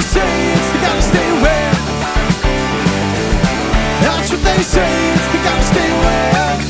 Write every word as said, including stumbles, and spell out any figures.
say, it's they gotta stay away. That's what they say, it's they gotta stay away.